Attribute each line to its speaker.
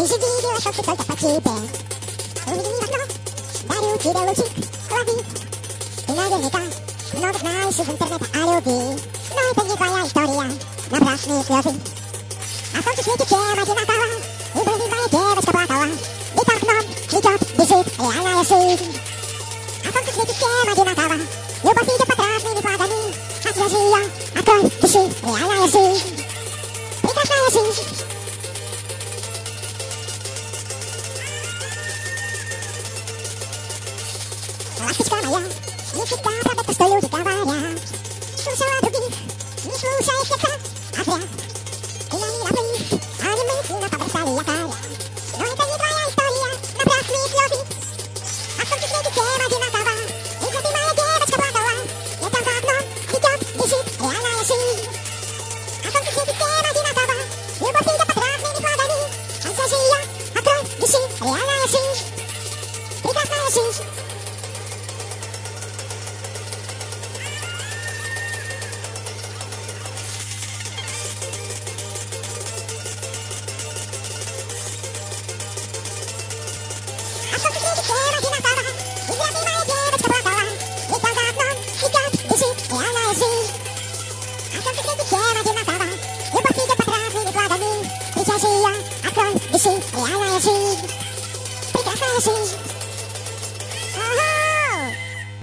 Speaker 1: Ты же видела, что все только по тебе. Увидел в окно, дарю тебе лучик, лови. Ты наверняка много знаешь из интернета о любви. Но это не твоя история, напрасные слезы. А солнце светит всем одинаково, и блудливая девочка плакала. Ведь за окном цветет, бежит реальная жизнь. А солнце светит всем одинаково, любовь идет под разными флагами. Отвяжи ее, открой, дыши, реальная жизнь. Прекрасная жизнь. Ласточка моя, не всегда правда то, что люди говорят. Слушала других.